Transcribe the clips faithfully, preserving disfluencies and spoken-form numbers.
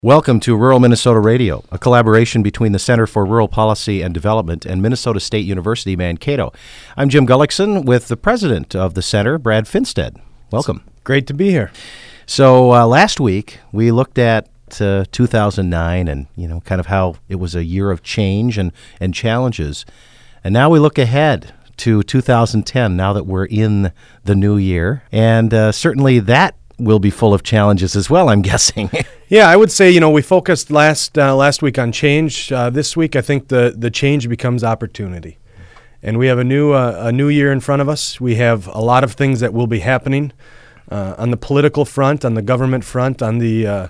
Welcome to Rural Minnesota Radio, a collaboration between the Center for Rural Policy and Development and Minnesota State University, Mankato. I'm Jim Gullickson with the president of the center, Brad Finstead. Welcome. It's great to be here. So uh, last week we looked at uh, two thousand nine and, you know, kind of how it was a year of change and, and challenges. And now we look ahead to two thousand ten, now that we're in the new year. And uh, certainly that will be full of challenges as well, I'm guessing. Yeah, I would say, you know, we focused last uh, last week on change. Uh, this week, I think the, the change becomes opportunity. And we have a new uh, a new year in front of us. We have a lot of things that will be happening uh, on the political front, on the government front, on the uh,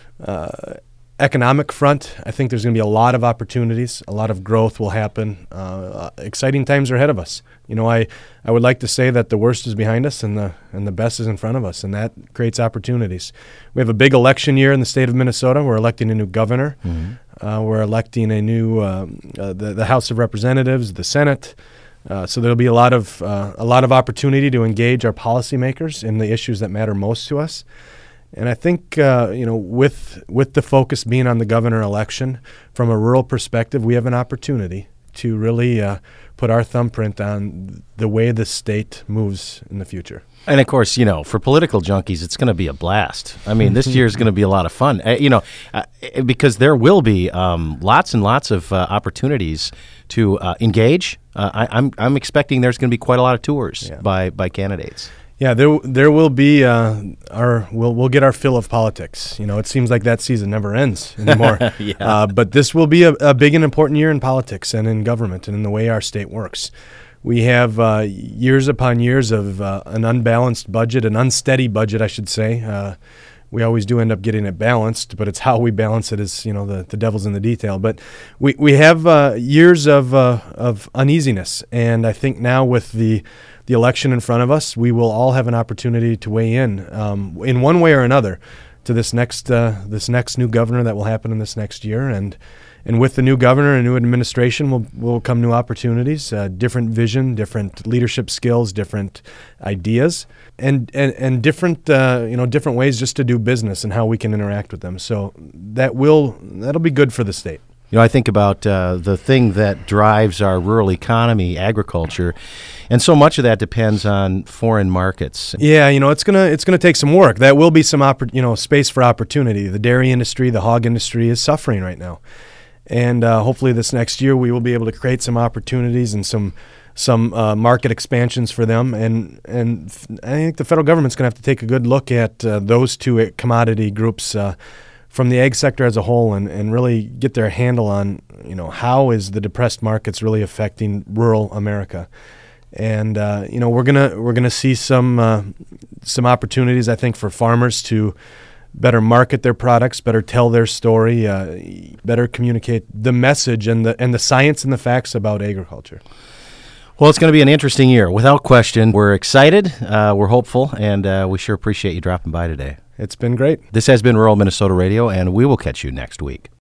uh, economic front. I think there's going to be a lot of opportunities. A lot of growth will happen. Uh, exciting times are ahead of us. You know, I, I would like to say that the worst is behind us and the and the best is in front of us, and that creates opportunities. We have a big election year in the state of Minnesota. We're electing a new governor. Mm-hmm. Uh, we're electing a new um, uh, the the House of Representatives, the Senate. Uh, so there'll be a lot of uh, a lot of opportunity to engage our policymakers in the issues that matter most to us. And I think uh, you know, with with the focus being on the governor election, from a rural perspective, we have an opportunity to really uh, put our thumbprint on the way the state moves in the future. And, of course, you know, for political junkies, it's going to be a blast. I mean, this year is going to be a lot of fun, uh, you know, uh, because there will be um, lots and lots of uh, opportunities to uh, engage. Uh, I, I'm I'm expecting there's going to be quite a lot of tours yeah. by by candidates. Yeah, there there will be uh, our we'll we'll get our fill of politics. You know, it seems like that season never ends anymore. yeah. uh, but this will be a, a big and important year in politics and in government and in the way our state works. We have uh, years upon years of uh, an unbalanced budget, an unsteady budget, I should say. Uh, we always do end up getting it balanced, but it's how we balance it is, you know, the, the devil's in the detail. But we we have uh, years of uh, of uneasiness, and I think now with the the election in front of us, we will all have an opportunity to weigh in, um, in one way or another, to this next uh, this next new governor that will happen in this next year. And and with the new governor and new administration will will come new opportunities, uh, different vision, different leadership skills, different ideas, and and and different uh, you know different ways just to do business and how we can interact with them. So that will that'll be good for the state. You know, I think about uh, the thing that drives our rural economy, agriculture, and so much of that depends on foreign markets. Yeah, you know, it's gonna it's gonna take some work. That will be some oppor- you know space for opportunity. The dairy industry, the hog industry is suffering right now, and uh, hopefully this next year we will be able to create some opportunities and some some uh, market expansions for them. And and I think the federal government's gonna have to take a good look at uh, those two commodity groups. Uh, from the ag sector as a whole, and, and really get their handle on, you know, how is the depressed markets really affecting rural America. And, uh, you know, we're gonna we're gonna see some uh, some opportunities, I think, for farmers to better market their products, better tell their story, uh, better communicate the message and the and the science and the facts about agriculture. Well, it's going to be an interesting year, without question. We're excited, uh, we're hopeful, and uh, we sure appreciate you dropping by today. It's been great. This has been Rural Minnesota Radio, and we will catch you next week.